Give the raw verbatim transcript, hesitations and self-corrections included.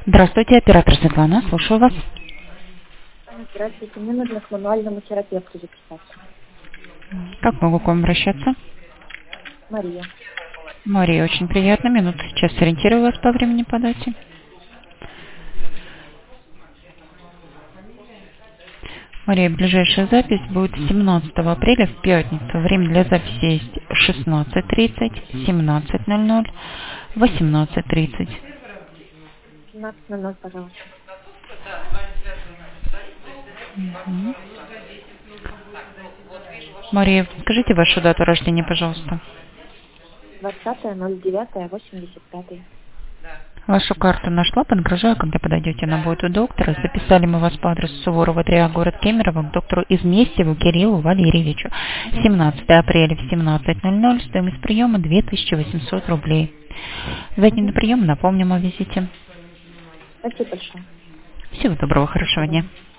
Здравствуйте, оператор Светлана, слушаю вас. Здравствуйте, мне нужно к мануальному терапевту записаться. Как могу к вам обращаться? Мария. Мария, очень приятно. Минуту сейчас сориентирую вас по времени подачи. Мария, ближайшая запись будет семнадцатого апреля в пятницу. Время для записи есть шестнадцать тридцать, семнадцать ноль ноль, восемнадцать тридцать. семнадцать ноль ноль, пожалуйста. Мгм. Мария, скажите вашу дату рождения, пожалуйста. двадцатое ноль девятое восемьдесят пятое. Вашу карту нашла, подгружаю, когда подойдете на будет у доктора. Записали мы вас по адресу Суворова три А, город Кемерово, к доктору Изместьеву Кириллу Валерьевичу. семнадцатого апреля в семнадцать ноль ноль, стоимость приема две тысячи восемьсот рублей. Зайдем на Угу. прием, напомним о визите. Спасибо большое. Всего доброго, До хорошего дня. свидания.